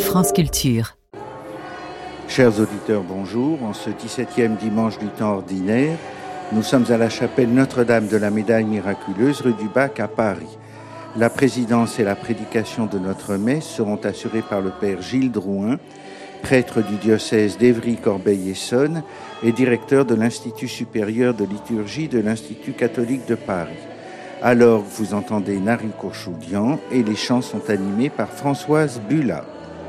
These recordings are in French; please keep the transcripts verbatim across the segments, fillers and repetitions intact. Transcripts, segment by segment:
France Culture. Chers auditeurs, bonjour. En ce dix-septième dimanche du temps ordinaire, nous sommes à la chapelle Notre-Dame de la Médaille Miraculeuse, rue du Bac à Paris. La présidence et la prédication de notre messe seront assurées par le père Gilles Drouin, prêtre du diocèse d'Évry-Corbeil-Essonnes et directeur de l'Institut supérieur de liturgie de l'Institut catholique de Paris. Alors, vous entendez Nari Kourchoudian et les chants sont animés par Françoise Bulat.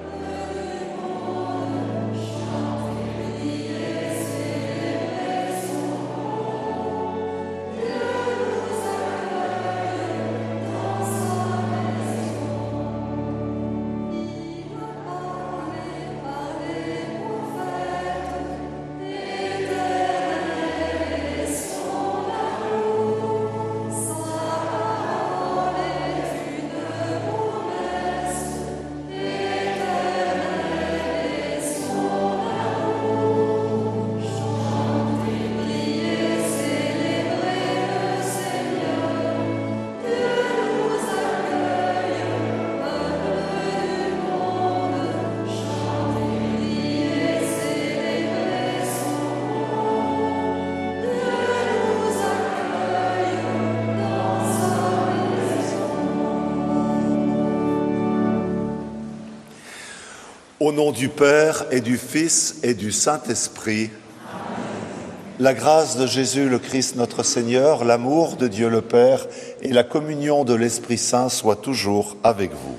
Au nom du Père et du Fils et du Saint-Esprit, la grâce de Jésus le Christ notre Seigneur, l'amour de Dieu le Père et la communion de l'Esprit Saint soient toujours avec vous.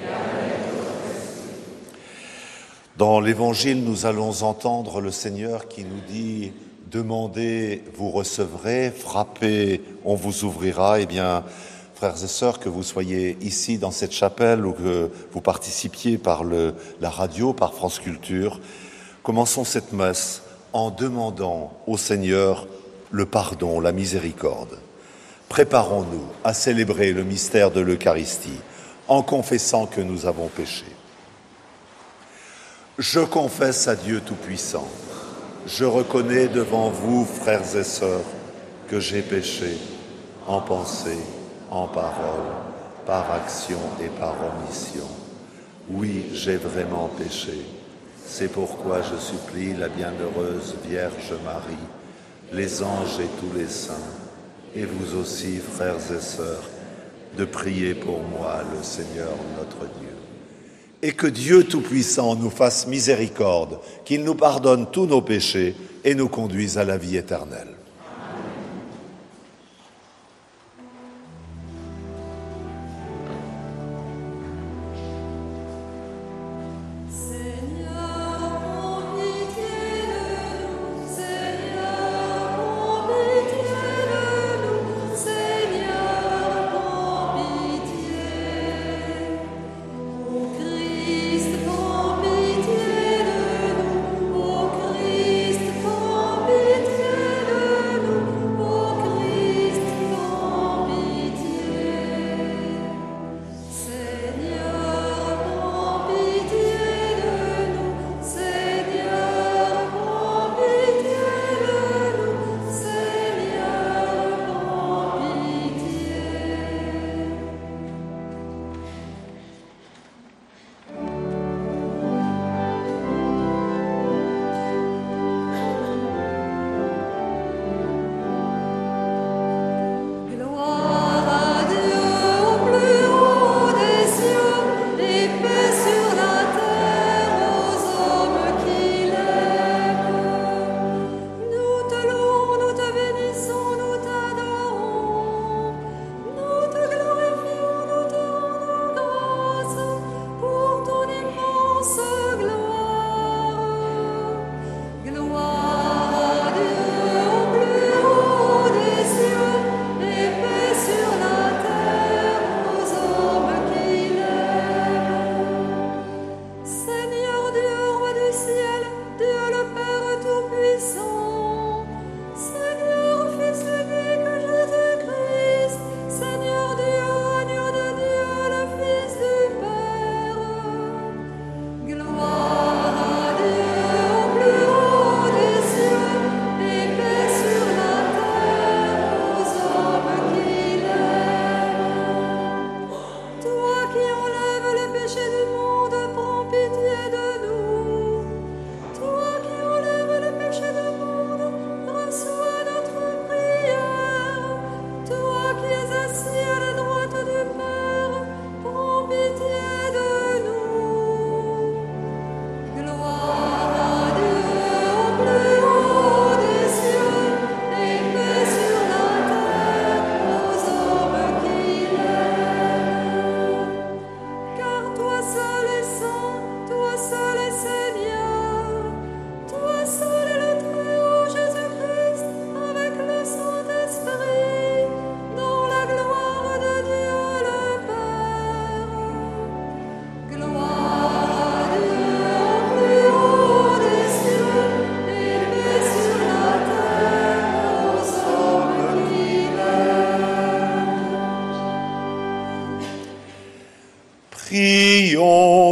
Dans l'Évangile, nous allons entendre le Seigneur qui nous dit « Demandez, vous recevrez, frappez, on vous ouvrira ». Eh bien, frères et sœurs, que vous soyez ici dans cette chapelle ou que vous participiez par le, la radio, par France Culture, commençons cette messe en demandant au Seigneur le pardon, la miséricorde. Préparons-nous à célébrer le mystère de l'Eucharistie en confessant que nous avons péché. Je confesse à Dieu Tout-Puissant, je reconnais devant vous, frères et sœurs, que j'ai péché en pensée, en parole, par action et par omission. Oui, j'ai vraiment péché. C'est pourquoi je supplie la bienheureuse Vierge Marie, les anges et tous les saints, et vous aussi, frères et sœurs, de prier pour moi, le Seigneur notre Dieu. Et que Dieu Tout-Puissant nous fasse miséricorde, qu'il nous pardonne tous nos péchés et nous conduise à la vie éternelle. Christ, prends pitié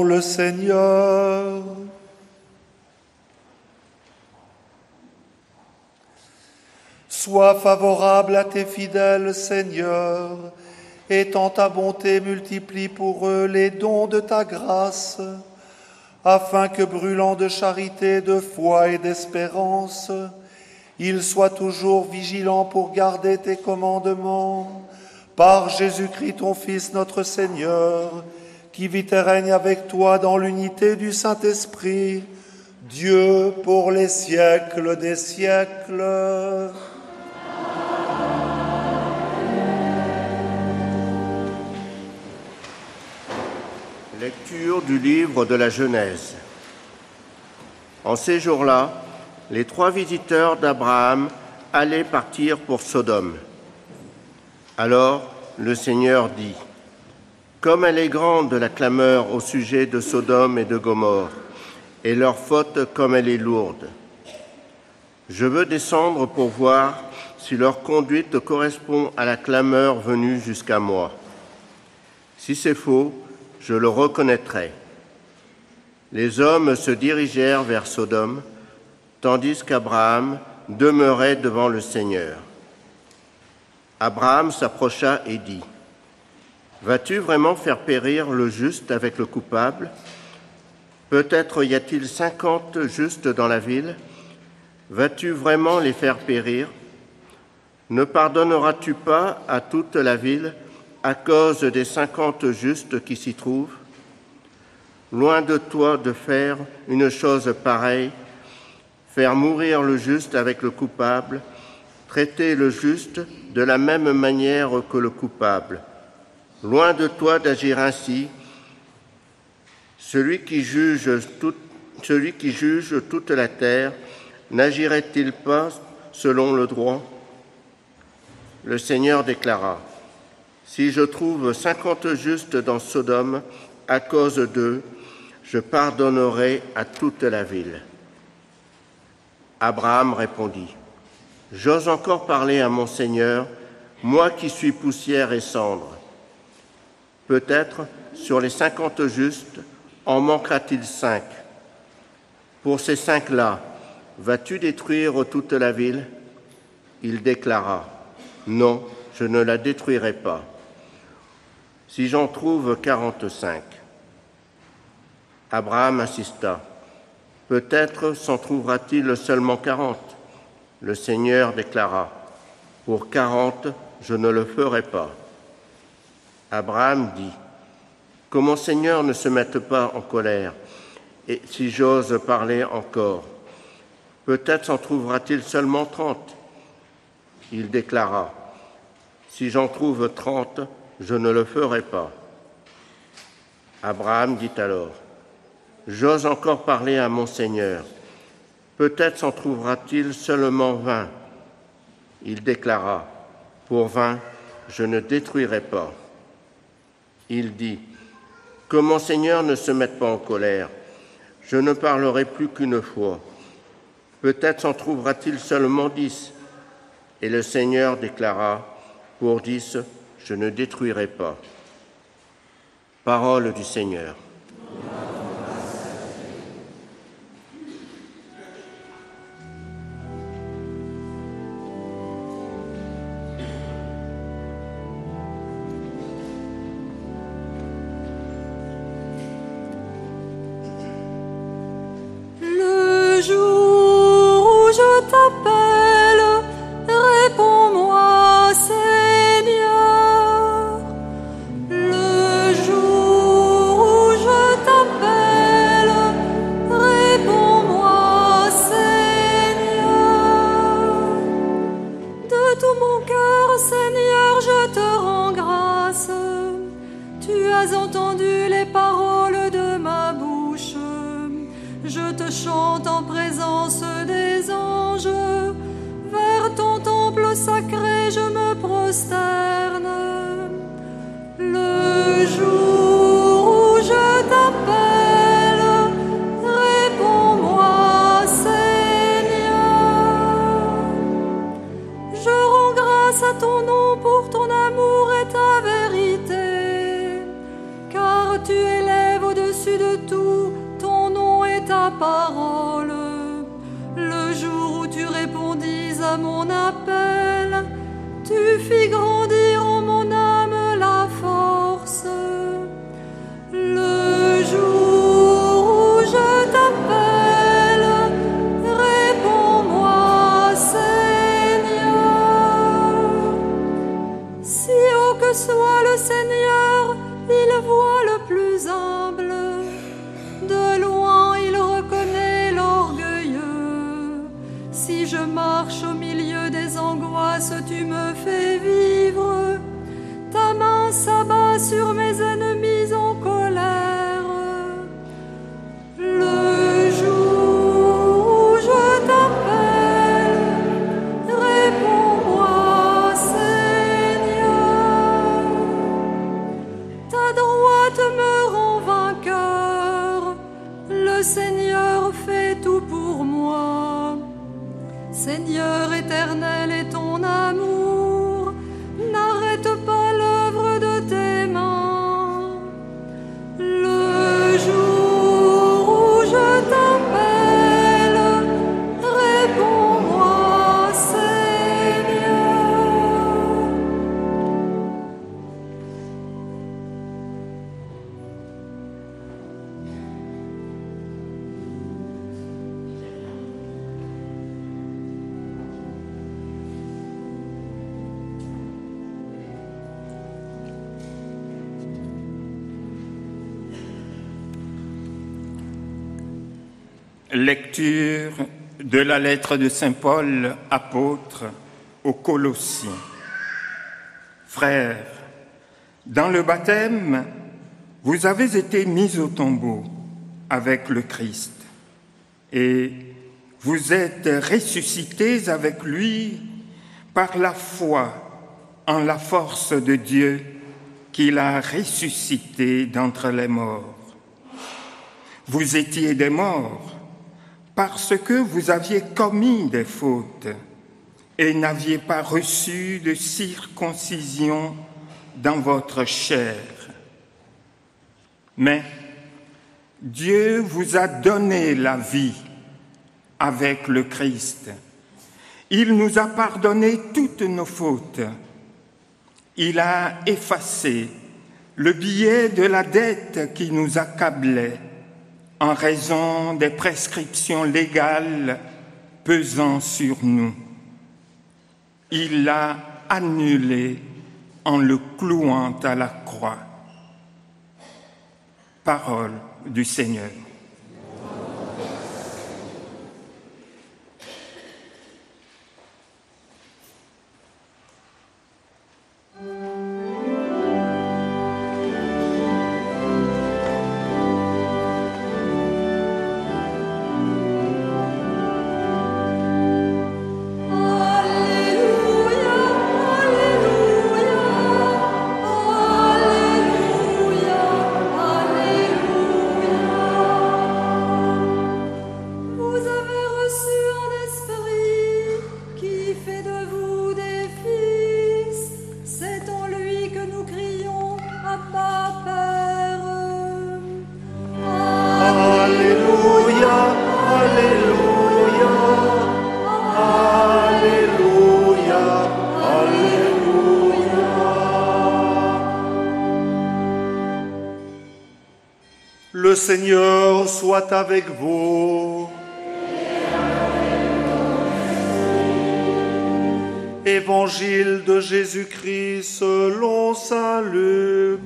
le Seigneur. Sois favorable à tes fidèles, Seigneur, et en ta bonté multiplie pour eux les dons de ta grâce, afin que, brûlant de charité, de foi et d'espérance, ils soient toujours vigilants pour garder tes commandements. Par Jésus-Christ, ton Fils, notre Seigneur, qui vit et règne avec toi dans l'unité du Saint-Esprit, Dieu pour les siècles des siècles. Lecture du livre de la Genèse. En ces jours-là, les trois visiteurs d'Abraham allaient partir pour Sodome. Alors le Seigneur dit : « Comme elle est grande la clameur au sujet de Sodome et de Gomorrhe, et leur faute comme elle est lourde. Je veux descendre pour voir si leur conduite correspond à la clameur venue jusqu'à moi. Si c'est faux, je le reconnaîtrai. » Les hommes se dirigèrent vers Sodome, tandis qu'Abraham demeurait devant le Seigneur. Abraham s'approcha et dit : « Vas-tu vraiment faire périr le juste avec le coupable ? Peut-être y a-t-il cinquante justes dans la ville. Vas-tu vraiment les faire périr ? Ne pardonneras-tu pas à toute la ville à cause des cinquante justes qui s'y trouvent ? Loin de toi de faire une chose pareille, faire mourir le juste avec le coupable, traiter le juste de la même manière que le coupable. Loin de toi d'agir ainsi. Celui qui juge, tout, celui qui juge toute la terre, n'agirait-il pas selon le droit ? Le Seigneur déclara : « Si je trouve cinquante justes dans Sodome, à cause d'eux, je pardonnerai à toute la ville. » Abraham répondit : « J'ose encore parler à mon Seigneur, moi qui suis poussière et cendre. Peut-être sur les cinquante justes, en manquera-t-il cinq. Pour ces cinq-là, vas-tu détruire toute la ville ? » Il déclara : « Non, je ne la détruirai pas. Si j'en trouve quarante-cinq. » Abraham insista : « Peut-être s'en trouvera-t-il seulement quarante. » Le Seigneur déclara : « Pour quarante, je ne le ferai pas. » Abraham dit : « Que mon Seigneur ne se mette pas en colère, et si j'ose parler encore, peut-être s'en trouvera-t-il seulement trente. » Il déclara : « Si j'en trouve trente, je ne le ferai pas. » Abraham dit alors : « J'ose encore parler à mon Seigneur. Peut-être s'en trouvera-t-il seulement vingt. » Il déclara : « Pour vingt, je ne détruirai pas. » Il dit : « Que mon Seigneur ne se mette pas en colère. Je ne parlerai plus qu'une fois. Peut-être s'en trouvera-t-il seulement dix. » Et le Seigneur déclara : « Pour dix, je ne détruirai pas. » Parole du Seigneur. Le jour où je t'appelle, réponds-moi, Seigneur. Le jour où je t'appelle, réponds-moi, Seigneur. De tout mon cœur, Seigneur, je te rends grâce. Tu as entendu les paroles de ma bouche. Je te chante en présence des anges. Vers ton temple sacré, je me prosterne. Le jour où je t'appelle, réponds-moi, Seigneur. Je rends grâce à ton nom pour ton amour et ta vérité, car tu élèves au-dessus de parole. Le jour où tu répondis à mon appel, tu fis grandir en mon âme la force. Le jour où je t'appelle, réponds-moi, Seigneur. Si haut que soit le Seigneur, il voit le plus humble. De loin, il reconnaît l'orgueilleux. Si je marche au milieu des angoisses, tu me fais vivre. Ta main s'abat sur mes ennemis en colère. Le jour où je t'appelle, réponds-moi, Seigneur. Ta droite me rend vainqueur. Le Seigneur fait tout pour moi. Seigneur éternel, et ton amour n'arrête pas l'œuvre de tes mains. Le jour où je t'appelle, réponds-moi, Seigneur. Lecture de la lettre de saint Paul, apôtre, aux Colossiens. Frères, dans le baptême, vous avez été mis au tombeau avec le Christ et vous êtes ressuscités avec lui par la foi en la force de Dieu qui l'a ressuscité d'entre les morts. Vous étiez des morts parce que vous aviez commis des fautes et n'aviez pas reçu de circoncision dans votre chair. Mais Dieu vous a donné la vie avec le Christ. Il nous a pardonné toutes nos fautes. Il a effacé le billet de la dette qui nous accablait en raison des prescriptions légales pesant sur nous. Il l'a annulé en le clouant à la croix. Parole du Seigneur. Le Seigneur soit avec vous. Évangile de Jésus-Christ selon saint Luc.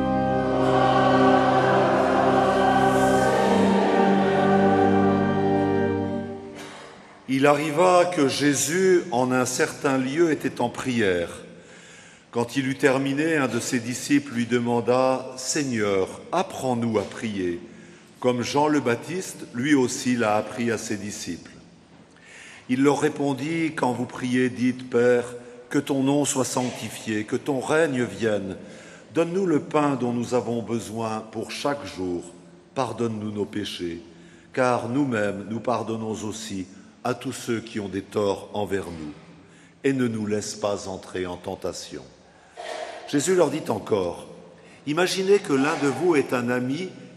Il arriva que Jésus, en un certain lieu, était en prière. Quand il eut terminé, un de ses disciples lui demanda « Seigneur, apprends-nous à prier », comme Jean le Baptiste, lui aussi, l'a appris à ses disciples. Il leur répondit « Quand vous priez, dites, Père, que ton nom soit sanctifié, que ton règne vienne. Donne-nous le pain dont nous avons besoin pour chaque jour. Pardonne-nous nos péchés, car nous-mêmes, nous pardonnons aussi à tous ceux qui ont des torts envers nous. Et ne nous laisse pas entrer en tentation. » Jésus leur dit encore, « Imaginez que l'un de vous est un ami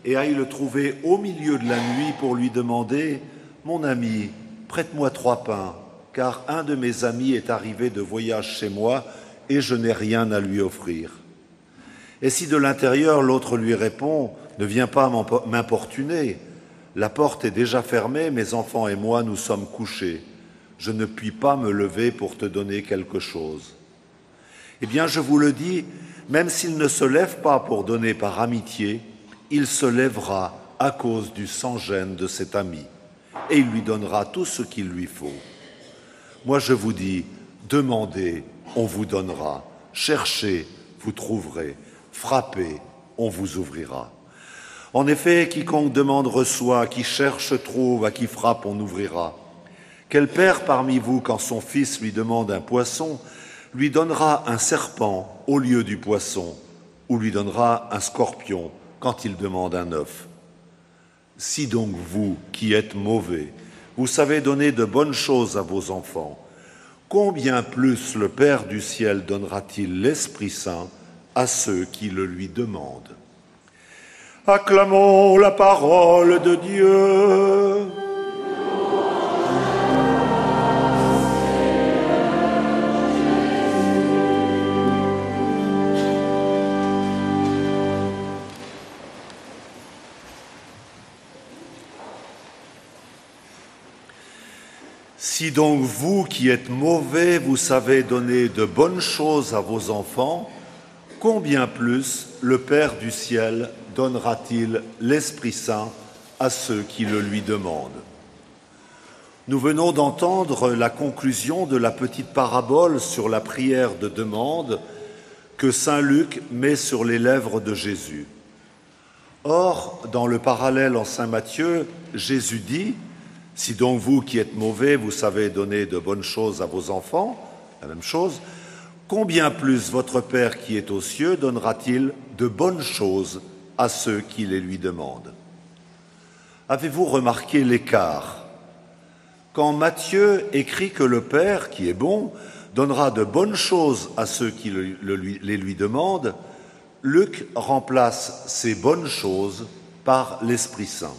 et aille le trouver au milieu de la nuit pour lui demander « Mon ami, prête-moi trois pains, car un de mes amis est arrivé de voyage chez moi et je n'ai rien à lui offrir. » Et si de l'intérieur l'autre lui répond « Ne viens pas m'importuner, la porte est déjà fermée, mes enfants et moi nous sommes couchés, je ne puis pas me lever pour te donner quelque chose. » Eh bien, je vous le dis, même s'il ne se lève pas pour donner par amitié, il se lèvera à cause du sans-gêne de cet ami, et il lui donnera tout ce qu'il lui faut. Moi, je vous dis, demandez, on vous donnera, cherchez, vous trouverez, frappez, on vous ouvrira. En effet, quiconque demande reçoit, qui cherche trouve, à qui frappe on ouvrira. Quel père parmi vous, quand son fils lui demande un poisson, lui donnera un serpent au lieu du poisson, ou lui donnera un scorpion quand il demande un œuf? Si donc vous, qui êtes mauvais, vous savez donner de bonnes choses à vos enfants, combien plus le Père du ciel donnera-t-il l'Esprit Saint à ceux qui le lui demandent? Acclamons la parole de Dieu. Si donc vous qui êtes mauvais, vous savez donner de bonnes choses à vos enfants, combien plus le Père du ciel donnera-t-il l'Esprit Saint à ceux qui le lui demandent? Nous venons d'entendre la conclusion de la petite parabole sur la prière de demande que saint Luc met sur les lèvres de Jésus. Or, dans le parallèle en saint Matthieu, Jésus dit « Si donc vous qui êtes mauvais, vous savez donner de bonnes choses à vos enfants, la même chose, combien plus votre Père qui est aux cieux donnera-t-il de bonnes choses à ceux qui les lui demandent ?» Avez-vous remarqué l'écart? Quand Matthieu écrit que le Père, qui est bon, donnera de bonnes choses à ceux qui le, le, les lui demandent, Luc remplace ces bonnes choses par l'Esprit Saint.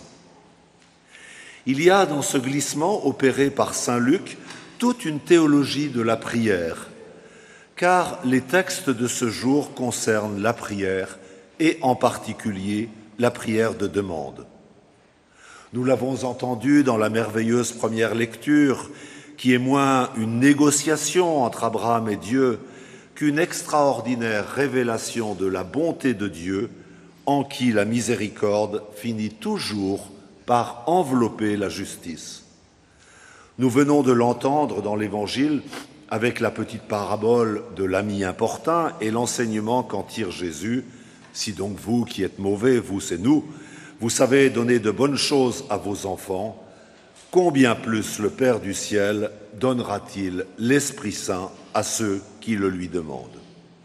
Il y a dans ce glissement opéré par saint Luc toute une théologie de la prière, car les textes de ce jour concernent la prière et en particulier la prière de demande. Nous l'avons entendu dans la merveilleuse première lecture, qui est moins une négociation entre Abraham et Dieu qu'une extraordinaire révélation de la bonté de Dieu en qui la miséricorde finit toujours par envelopper la justice. Nous venons de l'entendre dans l'Évangile avec la petite parabole de l'ami importun et l'enseignement qu'en tire Jésus. Si donc vous qui êtes mauvais, vous c'est nous, vous savez donner de bonnes choses à vos enfants, combien plus le Père du ciel donnera-t-il l'Esprit Saint à ceux qui le lui demandent?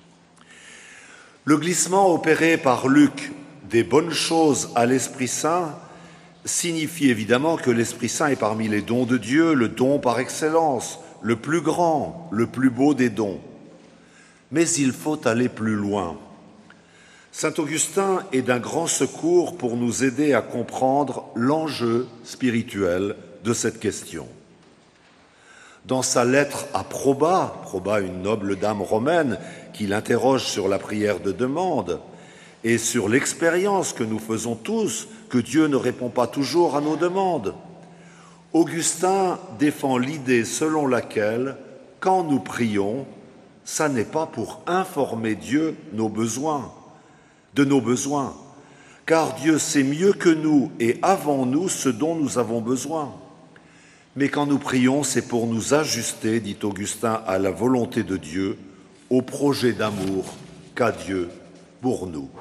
Le glissement opéré par Luc des bonnes choses à l'Esprit Saint signifie évidemment que l'Esprit Saint est parmi les dons de Dieu, le don par excellence, le plus grand, le plus beau des dons. Mais il faut aller plus loin. Saint Augustin est d'un grand secours pour nous aider à comprendre l'enjeu spirituel de cette question. Dans sa lettre à Proba, Proba, une noble dame romaine, qui l'interroge sur la prière de demande et sur l'expérience que nous faisons tous que Dieu ne répond pas toujours à nos demandes, Augustin défend l'idée selon laquelle, quand nous prions, ça n'est pas pour informer Dieu nos besoins, de nos besoins, car Dieu sait mieux que nous et avant nous ce dont nous avons besoin. Mais quand nous prions, c'est pour nous ajuster, dit Augustin, à la volonté de Dieu, au projet d'amour qu'a Dieu pour nous.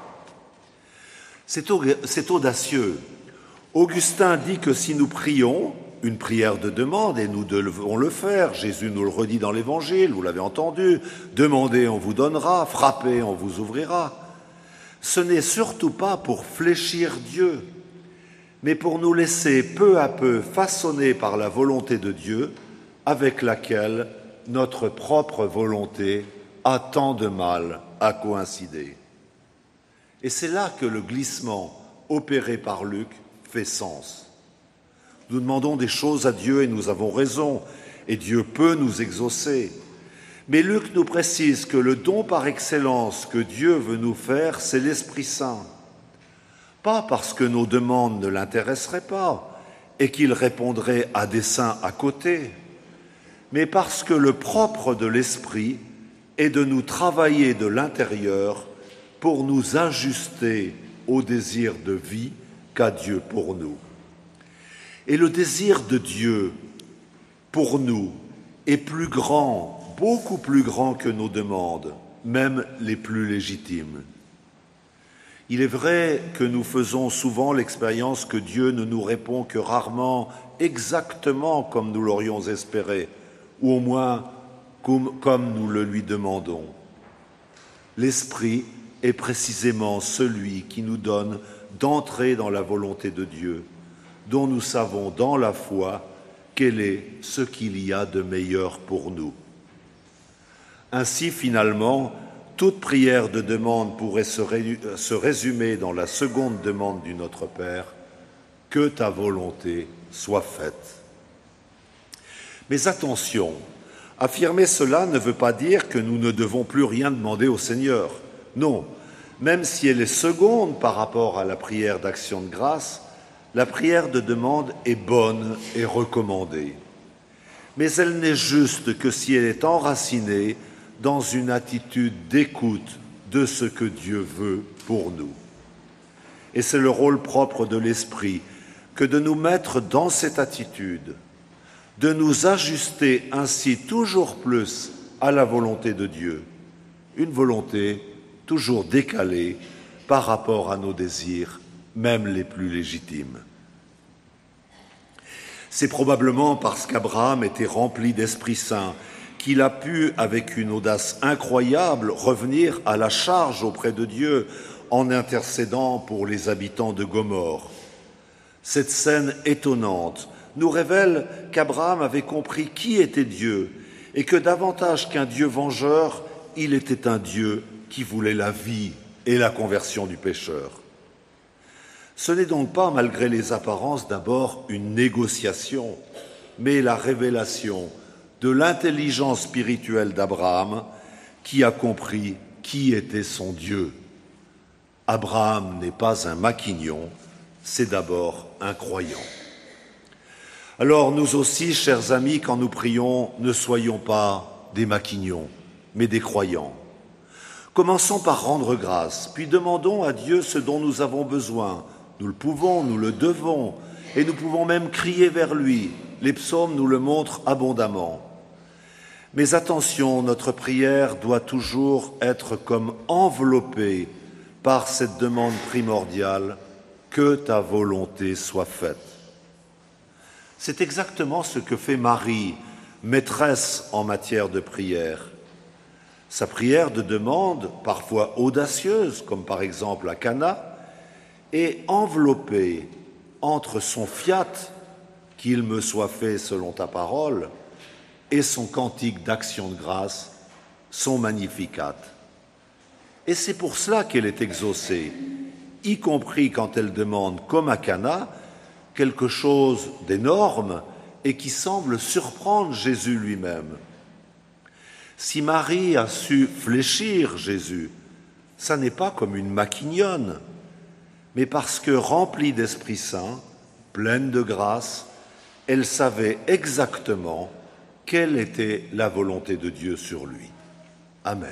C'est audacieux. Augustin dit que si nous prions une prière de demande, et nous devons le faire, Jésus nous le redit dans l'Évangile, vous l'avez entendu, demandez, on vous donnera, frappez, on vous ouvrira. Ce n'est surtout pas pour fléchir Dieu, mais pour nous laisser peu à peu façonner par la volonté de Dieu, avec laquelle notre propre volonté a tant de mal à coïncider. Et c'est là que le glissement opéré par Luc fait sens. Nous demandons des choses à Dieu et nous avons raison, et Dieu peut nous exaucer. Mais Luc nous précise que le don par excellence que Dieu veut nous faire, c'est l'Esprit Saint. Pas parce que nos demandes ne l'intéresseraient pas et qu'il répondrait à des saints à côté, mais parce que le propre de l'Esprit est de nous travailler de l'intérieur pour nous ajuster au désir de vie qu'a Dieu pour nous. Et le désir de Dieu pour nous est plus grand, beaucoup plus grand que nos demandes, même les plus légitimes. Il est vrai que nous faisons souvent l'expérience que Dieu ne nous répond que rarement exactement comme nous l'aurions espéré, ou au moins comme, comme nous le lui demandons. L'Esprit est précisément celui qui nous donne d'entrer dans la volonté de Dieu, dont nous savons dans la foi quel est ce qu'il y a de meilleur pour nous. Ainsi, finalement, toute prière de demande pourrait se, ré- se résumer dans la seconde demande du Notre Père, « Que ta volonté soit faite ». Mais attention, affirmer cela ne veut pas dire que nous ne devons plus rien demander au Seigneur. Non, même si elle est seconde par rapport à la prière d'action de grâce, la prière de demande est bonne et recommandée. Mais elle n'est juste que si elle est enracinée dans une attitude d'écoute de ce que Dieu veut pour nous. Et c'est le rôle propre de l'Esprit que de nous mettre dans cette attitude, de nous ajuster ainsi toujours plus à la volonté de Dieu, une volonté toujours décalée par rapport à nos désirs, même les plus légitimes. C'est probablement parce qu'Abraham était rempli d'Esprit Saint qu'il a pu, avec une audace incroyable, revenir à la charge auprès de Dieu en intercédant pour les habitants de Gomorrhe. Cette scène étonnante nous révèle qu'Abraham avait compris qui était Dieu et que davantage qu'un Dieu vengeur, il était un Dieu qui voulait la vie et la conversion du pécheur. Ce n'est donc pas, malgré les apparences, d'abord une négociation, mais la révélation de l'intelligence spirituelle d'Abraham qui a compris qui était son Dieu. Abraham n'est pas un maquignon, c'est d'abord un croyant. Alors nous aussi, chers amis, quand nous prions, ne soyons pas des maquignons, mais des croyants. Commençons par rendre grâce, puis demandons à Dieu ce dont nous avons besoin. Nous le pouvons, nous le devons, et nous pouvons même crier vers lui. Les psaumes nous le montrent abondamment. Mais attention, notre prière doit toujours être comme enveloppée par cette demande primordiale « Que ta volonté soit faite ». C'est exactement ce que fait Marie, maîtresse en matière de prière. Sa prière de demande, parfois audacieuse, comme par exemple à Cana, est enveloppée entre son fiat, qu'il me soit fait selon ta parole, et son cantique d'action de grâce, son Magnificat. Et c'est pour cela qu'elle est exaucée, y compris quand elle demande, comme à Cana, quelque chose d'énorme et qui semble surprendre Jésus lui-même. Si Marie a su fléchir Jésus, ça n'est pas comme une maquignonne, mais parce que, remplie d'Esprit Saint, pleine de grâce, elle savait exactement quelle était la volonté de Dieu sur lui. Amen.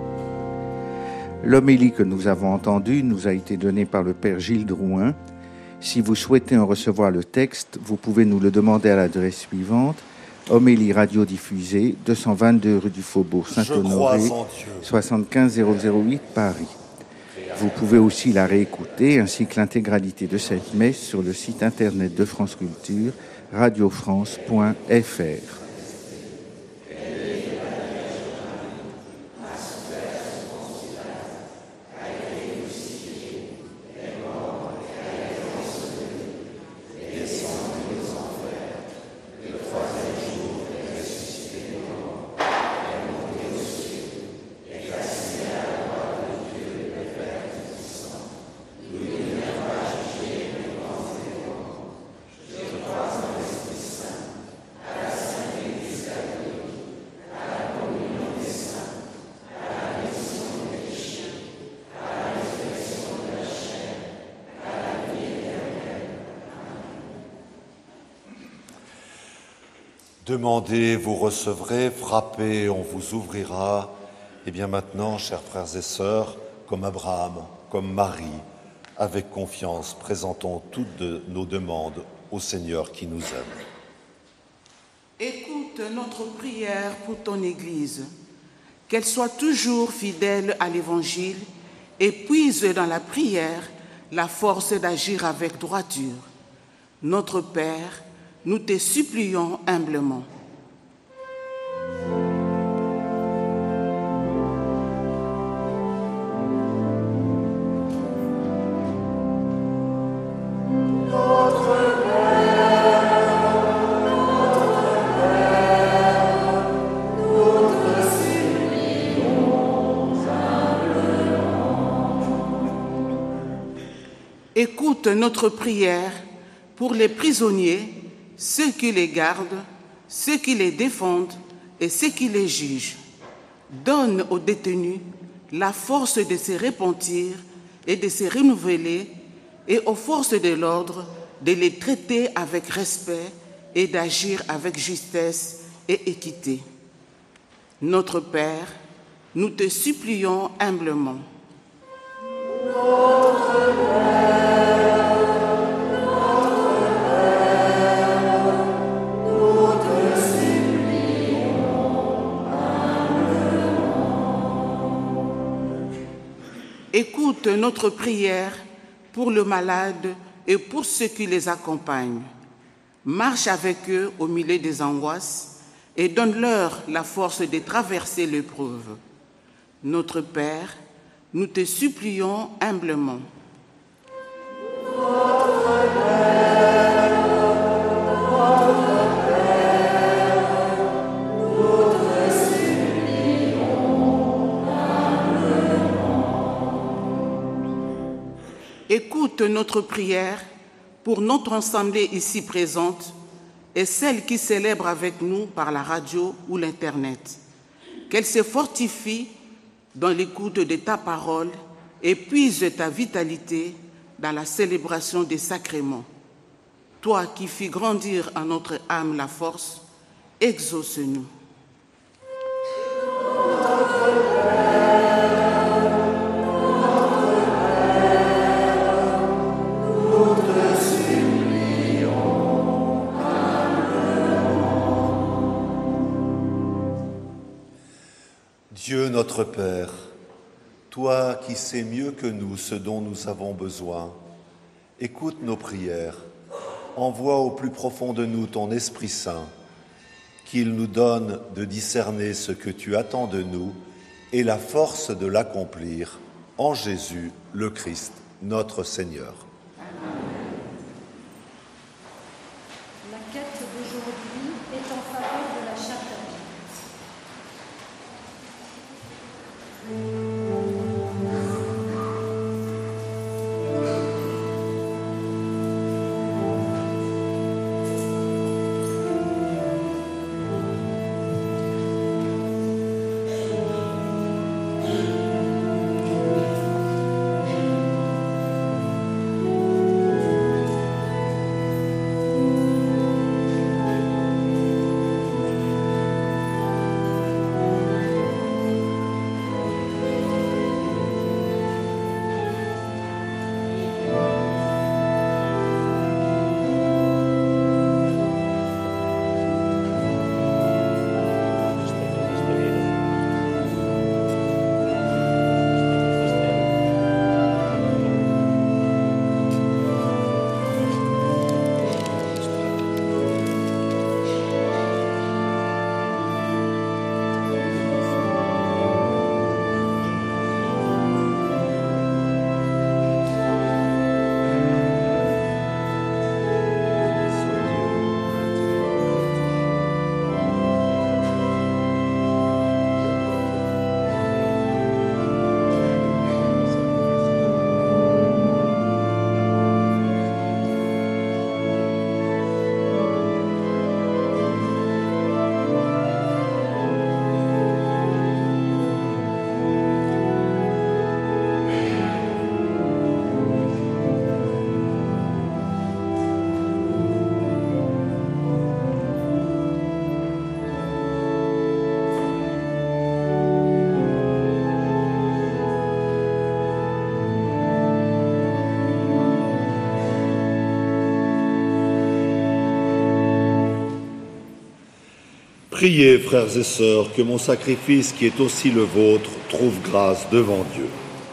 L'homélie que nous avons entendue nous a été donnée par le Père Gilles Drouin Si vous souhaitez en recevoir le texte, vous pouvez nous le demander à l'adresse suivante: Homélie radiodiffusée, deux cent vingt-deux rue du Faubourg Saint-Honoré, soixante-quinze zéro zéro huit Paris. Vous pouvez aussi la réécouter, ainsi que l'intégralité de cette messe, sur le site internet de France Culture, radiofrance point f r. Demandez, vous recevrez, frappez, on vous ouvrira. Et bien maintenant, chers frères et sœurs, comme Abraham, comme Marie, avec confiance, présentons toutes de nos demandes au Seigneur qui nous aime. Écoute notre prière pour ton Église, qu'elle soit toujours fidèle à l'Évangile et puise dans la prière la force d'agir avec droiture. Notre Père, nous te supplions humblement. Écoute notre prière pour les prisonniers, ceux qui les gardent, ceux qui les défendent et ceux qui les jugent. Donne aux détenus la force de se repentir et de se renouveler, et aux forces de l'ordre de les traiter avec respect et d'agir avec justesse et équité. Notre Père, nous te supplions humblement. Notre Père, écoute notre prière pour le malade et pour ceux qui les accompagnent. Marche avec eux au milieu des angoisses et donne-leur la force de traverser l'épreuve. Notre Père, nous te supplions humblement. Notre Père, notre Père, nous te supplions humblement. Écoute notre prière pour notre assemblée ici présente et celle qui célèbre avec nous par la radio ou l'Internet. Qu'elle se fortifie dans l'écoute de ta parole et puise ta vitalité dans la célébration des sacrements. Toi qui fis grandir en notre âme la force, exauce-nous. Dieu notre Père, toi qui sais mieux que nous ce dont nous avons besoin, écoute nos prières, envoie au plus profond de nous ton Esprit Saint, qu'il nous donne de discerner ce que tu attends de nous et la force de l'accomplir en Jésus le Christ, notre Seigneur. La quête d'aujourd'hui est en faveur de la charité. Priez, frères et sœurs, que mon sacrifice, qui est aussi le vôtre, trouve grâce devant Dieu.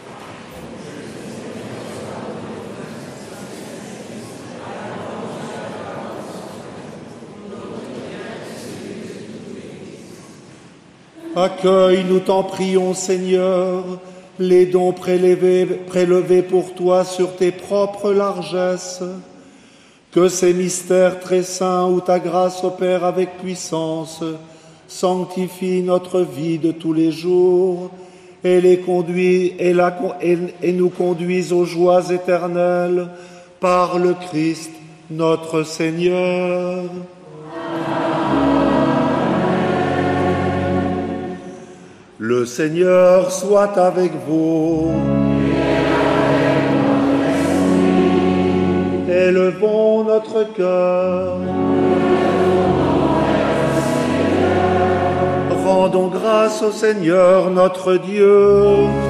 Accueille, nous t'en prions, Seigneur, les dons prélevés, prélevés pour toi sur tes propres largesses. Que ces mystères très saints où ta grâce opère avec puissance sanctifient notre vie de tous les jours et, les conduit, et, la, et, et nous conduisent aux joies éternelles par le Christ notre Seigneur. Le Seigneur soit avec vous. Élevons notre cœur. Rendons grâce au Seigneur notre Dieu.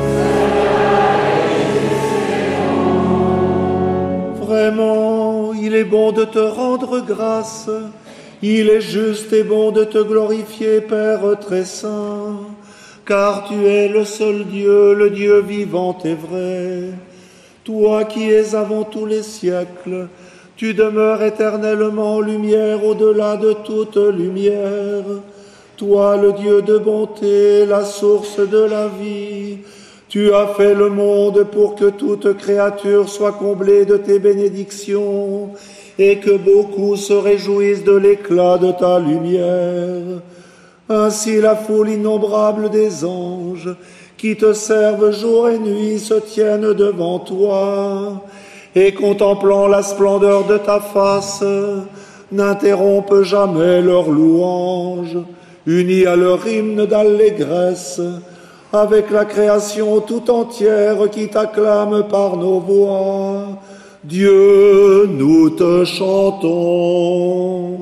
Vraiment, il est bon de te rendre grâce. Il est juste et bon de te glorifier, Père très saint, car tu es le seul Dieu, le Dieu vivant et vrai. Toi qui es avant tous les siècles, tu demeures éternellement en lumière au-delà de toute lumière. Toi, le Dieu de bonté, la source de la vie, tu as fait le monde pour que toute créature soit comblée de tes bénédictions et que beaucoup se réjouissent de l'éclat de ta lumière. Ainsi la foule innombrable des anges qui te servent jour et nuit se tiennent devant toi et contemplant la splendeur de ta face, n'interrompent jamais leur louange, unis à leur hymne d'allégresse, avec la création tout entière qui t'acclame par nos voix. Dieu, nous te chantons.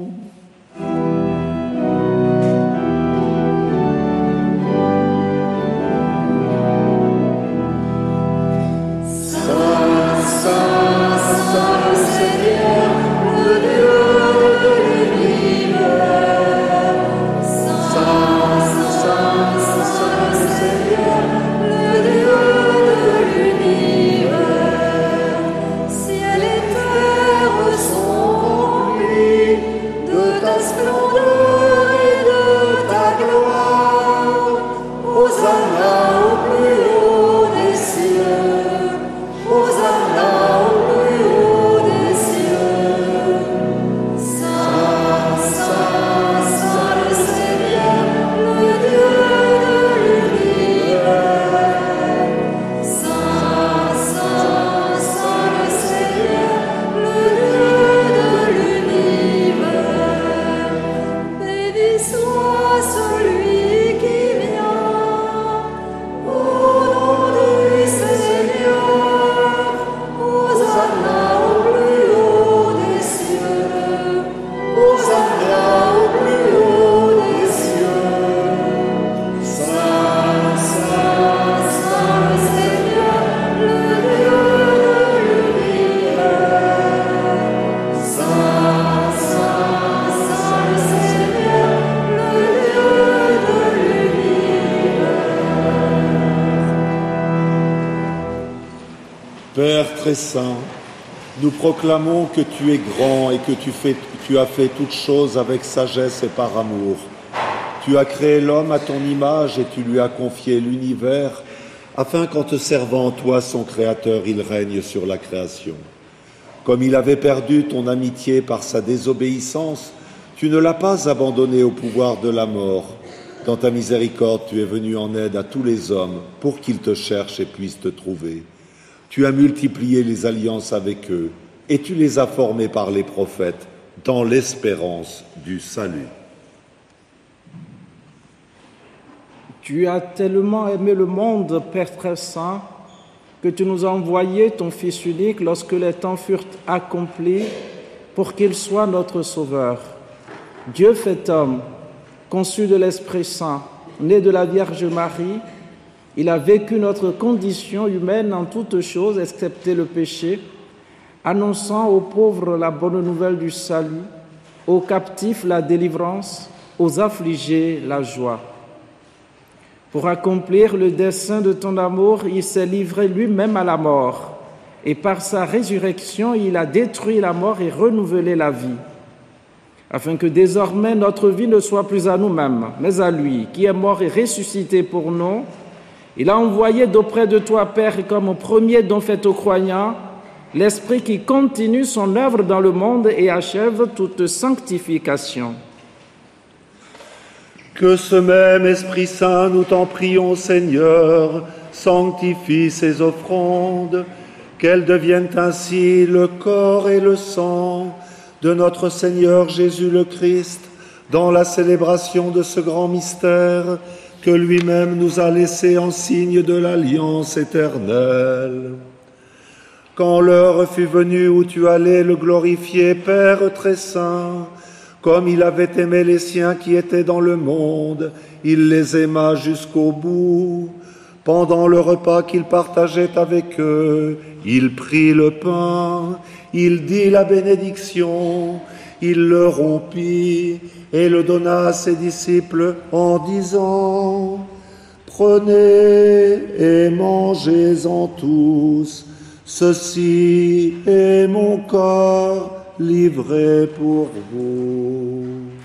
Père très saint, nous proclamons que tu es grand et que tu, fais, tu as fait toutes choses avec sagesse et par amour. Tu as créé l'homme à ton image et tu lui as confié l'univers, afin qu'en te servant, toi, son Créateur, il règne sur la création. Comme il avait perdu ton amitié par sa désobéissance, tu ne l'as pas abandonné au pouvoir de la mort. Dans ta miséricorde, tu es venu en aide à tous les hommes pour qu'ils te cherchent et puissent te trouver. Tu as multiplié les alliances avec eux et tu les as formés par les prophètes dans l'espérance du salut. Tu as tellement aimé le monde, Père très saint, que tu nous as envoyé ton Fils unique lorsque les temps furent accomplis pour qu'il soit notre Sauveur. Dieu fait homme, conçu de l'Esprit Saint, né de la Vierge Marie, il a vécu notre condition humaine en toutes choses, excepté le péché, annonçant aux pauvres la bonne nouvelle du salut, aux captifs la délivrance, aux affligés la joie. Pour accomplir le dessein de ton amour, il s'est livré lui-même à la mort, et par sa résurrection, il a détruit la mort et renouvelé la vie, afin que désormais notre vie ne soit plus à nous-mêmes, mais à lui, qui est mort et ressuscité pour nous. Il a envoyé d'auprès de toi, Père, comme au premier don fait aux croyants, l'Esprit qui continue son œuvre dans le monde et achève toute sanctification. Que ce même Esprit Saint, nous t'en prions, Seigneur, sanctifie ces offrandes, qu'elles deviennent ainsi le corps et le sang de notre Seigneur Jésus le Christ, dans la célébration de ce grand mystère que lui-même nous a laissé en signe de l'alliance éternelle. Quand l'heure fut venue où tu allais le glorifier, Père très saint, comme il avait aimé les siens qui étaient dans le monde, il les aima jusqu'au bout. Pendant le repas qu'il partageait avec eux, il prit le pain, il dit la bénédiction, il le rompit et le donna à ses disciples en disant : « Prenez et mangez-en tous, ceci est mon corps livré pour vous. »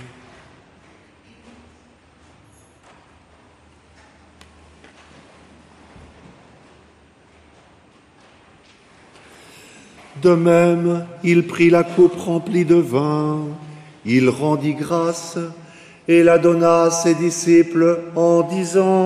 De même, il prit la coupe remplie de vin, il rendit grâce et la donna à ses disciples en disant :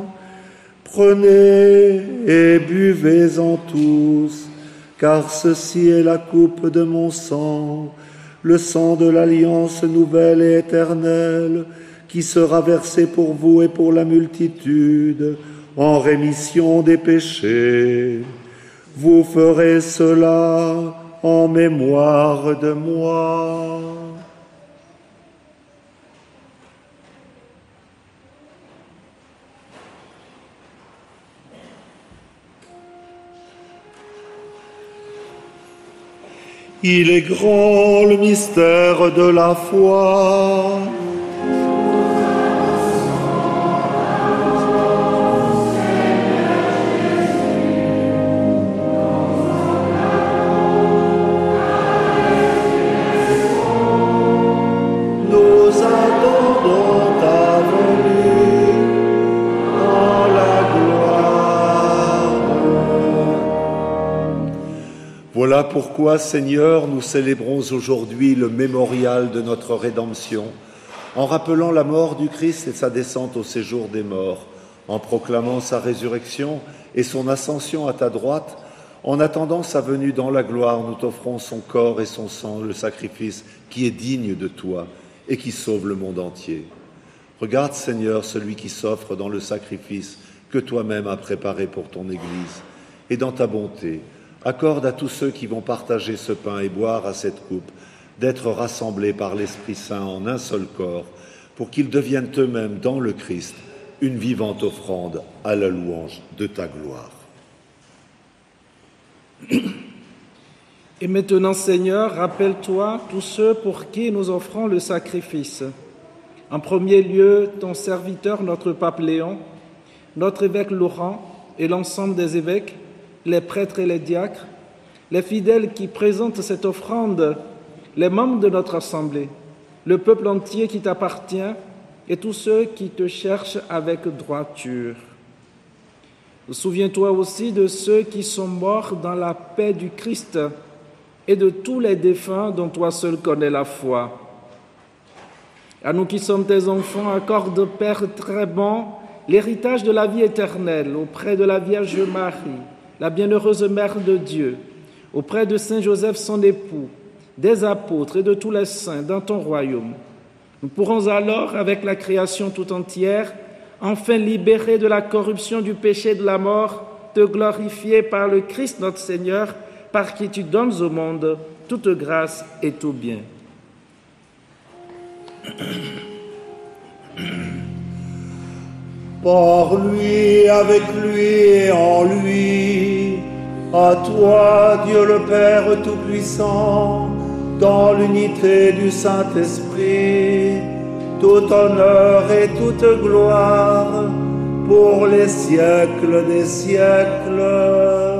« Prenez et buvez-en tous, car ceci est la coupe de mon sang, le sang de l'alliance nouvelle et éternelle, qui sera versé pour vous et pour la multitude, en rémission des péchés. Vous ferez cela en mémoire de moi. » Il est grand le mystère de la foi. Voilà pourquoi, Seigneur, nous célébrons aujourd'hui le mémorial de notre rédemption, en rappelant la mort du Christ et sa descente au séjour des morts, en proclamant sa résurrection et son ascension à ta droite. En attendant sa venue dans la gloire, nous t'offrons son corps et son sang, le sacrifice qui est digne de toi et qui sauve le monde entier. Regarde, Seigneur, celui qui s'offre dans le sacrifice que toi-même as préparé pour ton Église, et dans ta bonté, accorde à tous ceux qui vont partager ce pain et boire à cette coupe d'être rassemblés par l'Esprit Saint en un seul corps, pour qu'ils deviennent eux-mêmes dans le Christ une vivante offrande à la louange de ta gloire. Et maintenant, Seigneur, rappelle-toi tous ceux pour qui nous offrons le sacrifice. En premier lieu, ton serviteur, notre pape Léon, notre évêque Laurent et l'ensemble des évêques, les prêtres et les diacres, les fidèles qui présentent cette offrande, les membres de notre assemblée, le peuple entier qui t'appartient et tous ceux qui te cherchent avec droiture. Souviens-toi aussi de ceux qui sont morts dans la paix du Christ et de tous les défunts dont toi seul connais la foi. À nous qui sommes tes enfants, accorde, Père très bon, l'héritage de la vie éternelle auprès de la Vierge Marie, la bienheureuse Mère de Dieu, auprès de Saint Joseph son époux, des apôtres et de tous les saints dans ton royaume. Nous pourrons alors, avec la création tout entière, enfin libérés de la corruption du péché et de la mort, te glorifier par le Christ notre Seigneur, par qui tu donnes au monde toute grâce et tout bien. Par lui, avec lui et en lui, à toi, Dieu le Père Tout-Puissant, dans l'unité du Saint-Esprit, tout honneur et toute gloire, pour les siècles des siècles.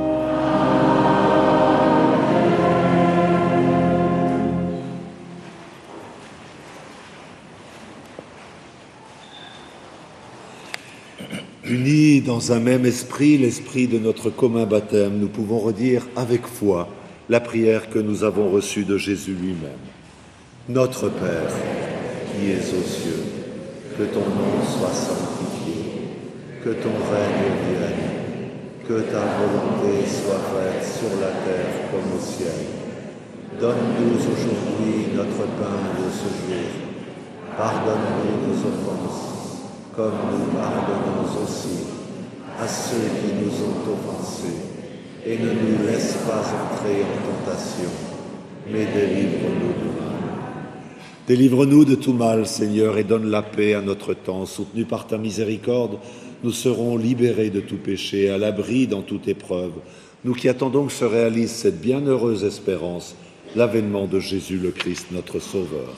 Unis dans un même esprit, l'esprit de notre commun baptême, nous pouvons redire avec foi la prière que nous avons reçue de Jésus lui-même. Notre Père, qui es aux cieux, que ton nom soit sanctifié, que ton règne vienne, que ta volonté soit faite sur la terre comme au ciel. Donne-nous aujourd'hui notre pain de ce jour. Pardonne-nous nos offenses, comme nous pardonnons aussi à ceux qui nous ont offensés. Et ne nous laisse pas entrer en tentation, mais délivre-nous du mal. Délivre-nous de tout mal, Seigneur, et donne la paix à notre temps. Soutenus par ta miséricorde, nous serons libérés de tout péché, à l'abri dans toute épreuve. Nous qui attendons que se réalise cette bienheureuse espérance, l'avènement de Jésus le Christ, notre Sauveur.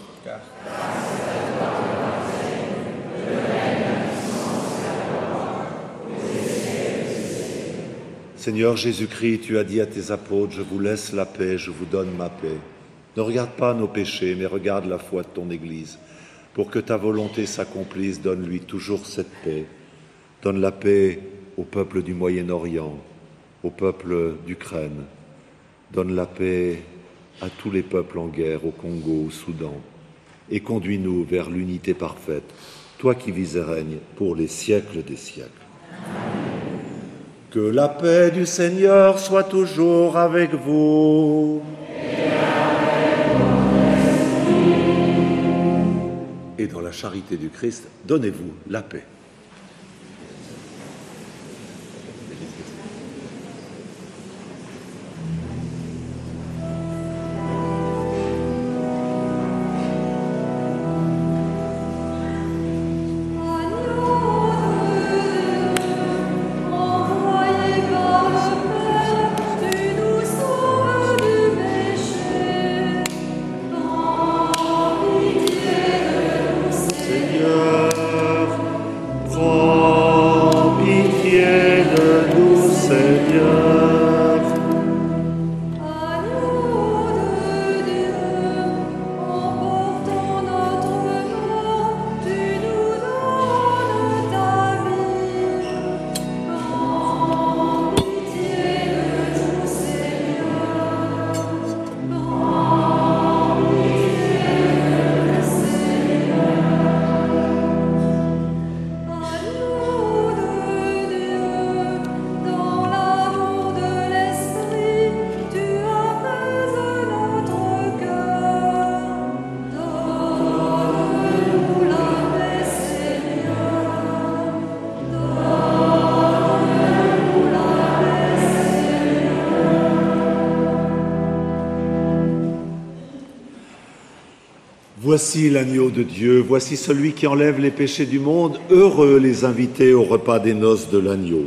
Seigneur Jésus-Christ, tu as dit à tes apôtres, je vous laisse la paix, je vous donne ma paix. Ne regarde pas nos péchés, mais regarde la foi de ton Église. Pour que ta volonté s'accomplisse, donne-lui toujours cette paix. Donne la paix au peuple du Moyen-Orient, au peuple d'Ukraine. Donne la paix à tous les peuples en guerre, au Congo, au Soudan. Et conduis-nous vers l'unité parfaite, toi qui vis et règnes pour les siècles des siècles. Que la paix du Seigneur soit toujours avec vous. Et dans la charité du Christ, donnez-vous la paix. Voici l'agneau de Dieu, voici celui qui enlève les péchés du monde. Heureux les invités au repas des noces de l'agneau.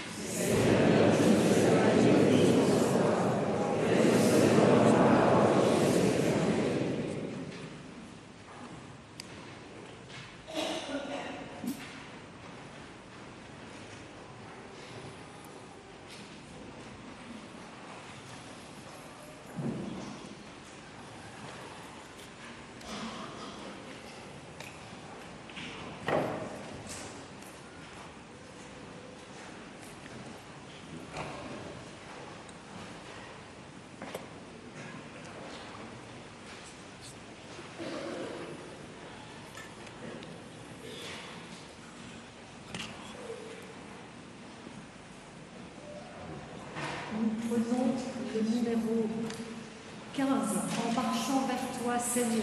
Nous prenons le numéro quinze en marchant vers toi, Seigneur.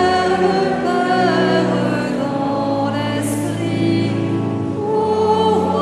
Oh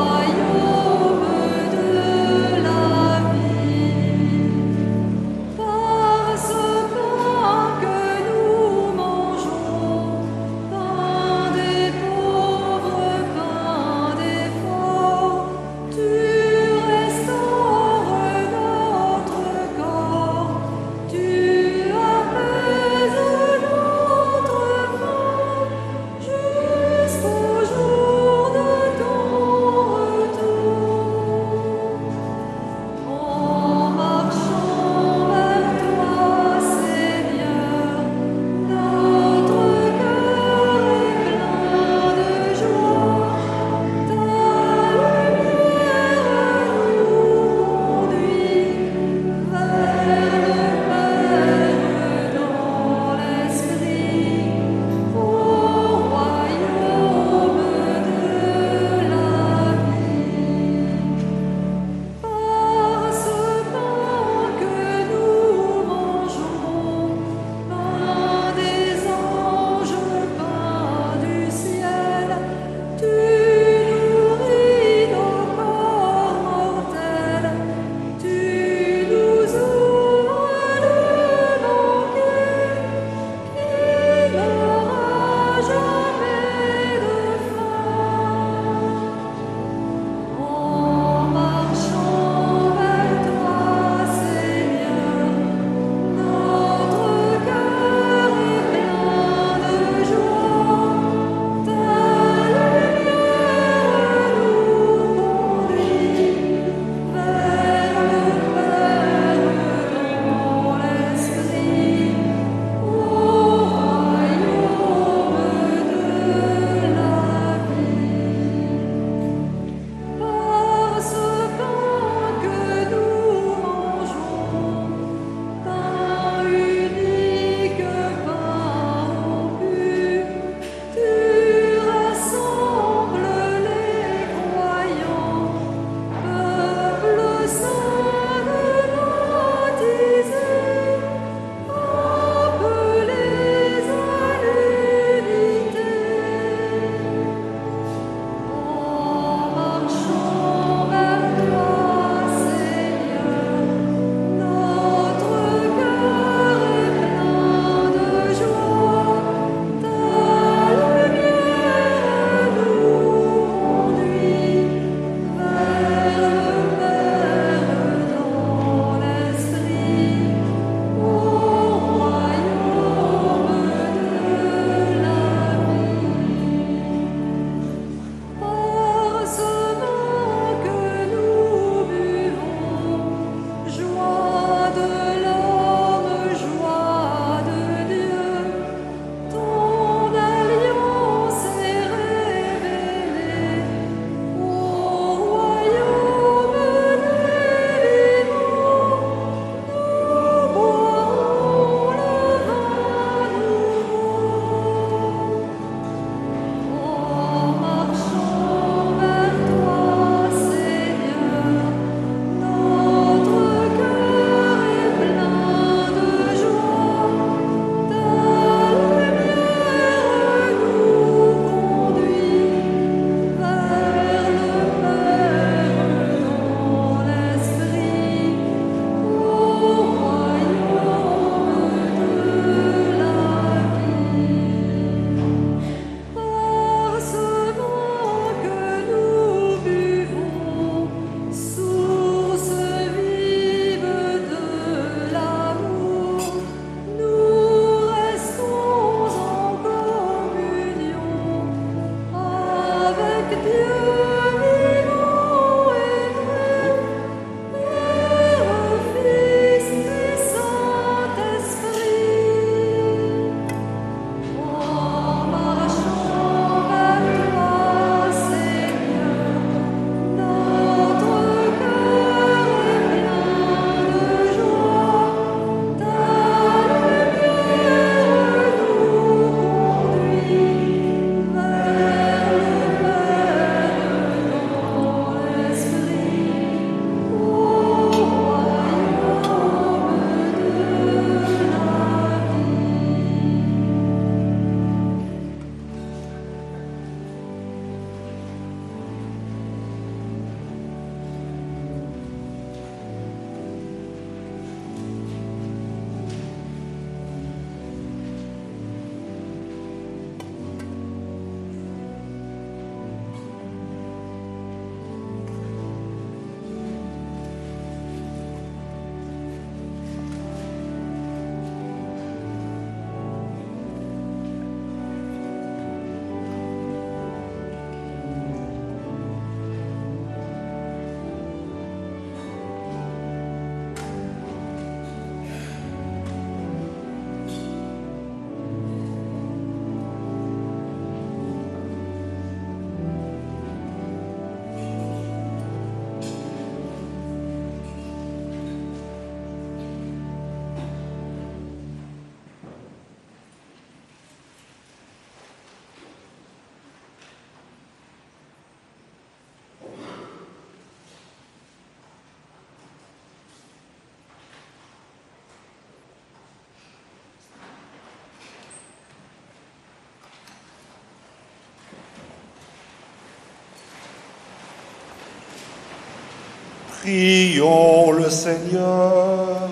Prions le Seigneur.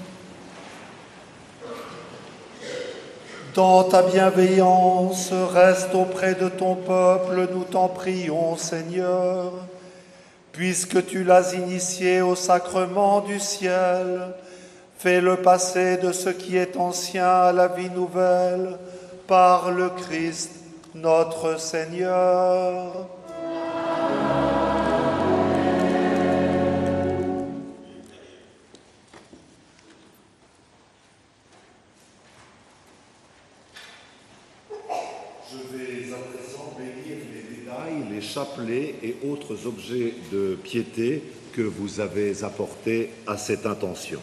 Dans ta bienveillance, reste auprès de ton peuple, nous t'en prions, Seigneur. Puisque tu l'as initié au sacrement du ciel, fais-le passer de ce qui est ancien à la vie nouvelle, par le Christ, notre Seigneur. Les chapelets et autres objets de piété que vous avez apportés à cette intention.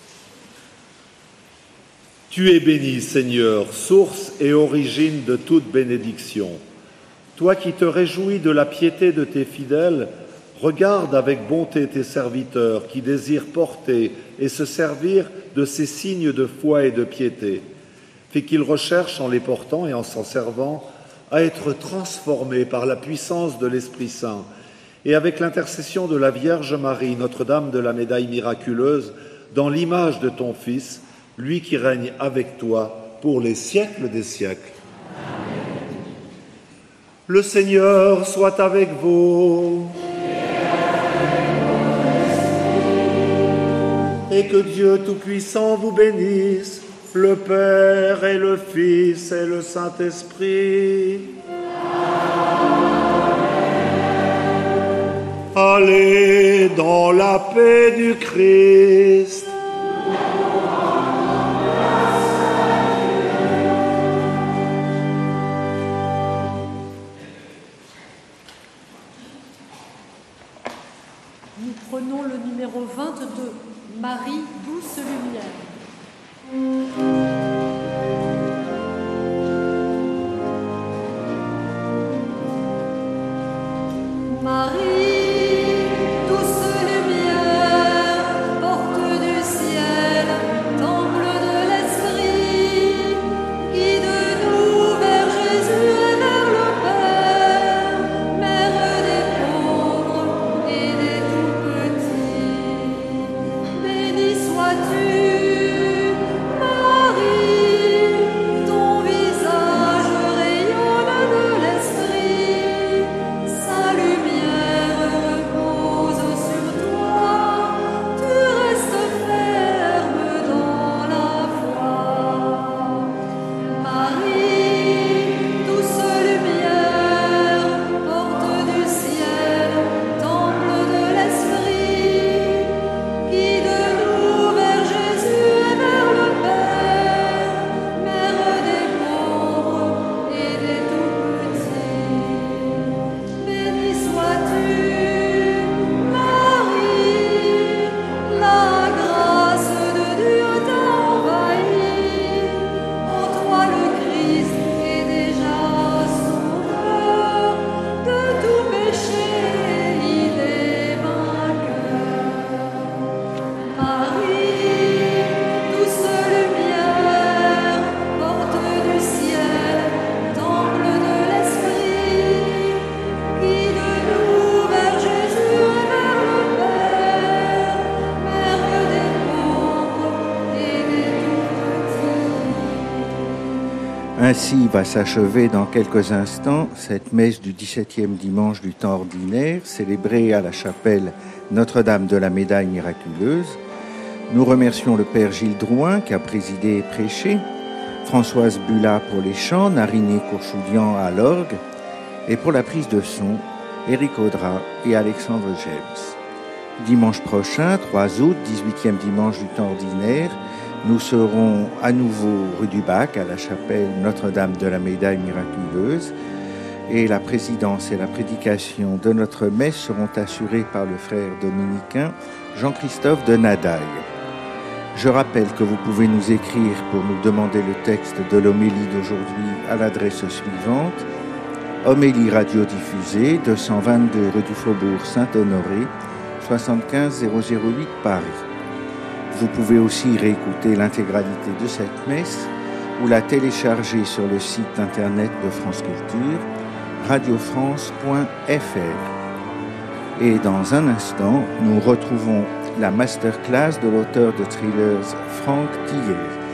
Tu es béni, Seigneur, source et origine de toute bénédiction. Toi qui te réjouis de la piété de tes fidèles, regarde avec bonté tes serviteurs qui désirent porter et se servir de ces signes de foi et de piété. Fais qu'ils recherchent en les portant et en s'en servant à être transformés par la puissance de l'Esprit Saint et avec l'intercession de la Vierge Marie, Notre-Dame de la Médaille miraculeuse, dans l'image de ton Fils, lui qui règne avec toi pour les siècles des siècles. Amen. Le Seigneur soit avec vous. Et que Dieu Tout-Puissant vous bénisse, le Père et le Fils et le Saint-Esprit. Allez dans la paix du Christ. Nous prenons le numéro vingt-deux, Marie, douce lumière. Marie, douce lumière, porte du ciel, temple de l'Esprit, guide-nous vers Jésus et vers le Père, mère des pauvres et des tout-petits. Béni sois-tu, Ainsi va s'achever dans quelques instants cette messe du dix-septième dimanche du temps ordinaire, célébrée à la chapelle Notre-Dame de la Médaille miraculeuse. Nous remercions le Père Gilles Drouin qui a présidé et prêché, Françoise Bulat pour les chants, Nariné Courchoudian à l'orgue, et pour la prise de son, Éric Audra et Alexandre James. Dimanche prochain, trois août, dix-huitième dimanche du temps ordinaire, nous serons à nouveau rue du Bac, à la chapelle Notre-Dame de la Médaille miraculeuse, et la présidence et la prédication de notre messe seront assurées par le frère dominicain Jean-Christophe de Nadaille. Je rappelle que vous pouvez nous écrire pour nous demander le texte de l'homélie d'aujourd'hui à l'adresse suivante: Homélie radiodiffusée, deux cent vingt-deux rue du Faubourg Saint-Honoré, soixante-quinze zéro zéro huit Paris. Vous pouvez aussi réécouter l'intégralité de cette messe ou la télécharger sur le site internet de France Culture, radiofrance point f r. Et dans un instant, nous retrouvons la masterclass de l'auteur de thrillers Franck Tillet.